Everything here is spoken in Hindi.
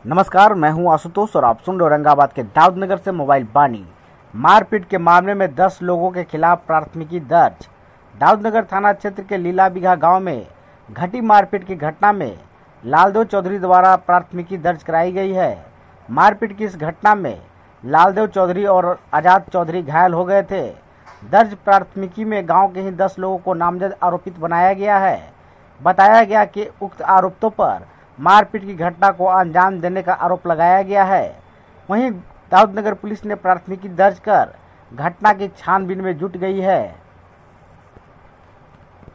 नमस्कार, मैं हूं आशुतोष और आप सुन रहे औरंगाबाद के दाऊदनगर से मोबाइल बानी। मारपीट के मामले में 10 लोगों के खिलाफ प्राथमिकी दर्ज। दाऊदनगर थाना क्षेत्र के लीला बिघा गांव में घटी मारपीट की घटना में लालदेव चौधरी द्वारा प्राथमिकी दर्ज कराई गई है। मारपीट की इस घटना में लालदेव चौधरी और आजाद चौधरी घायल हो गए थे। दर्ज प्राथमिकी में गाँव के ही 10 लोगों को नामजद आरोपित बनाया गया है। बताया गया कि उक्त आरोपितों पर मारपीट की घटना को अंजाम देने का आरोप लगाया गया है। वहीं दाऊदनगर पुलिस ने प्राथमिकी दर्ज कर घटना की छानबीन में जुट गई है।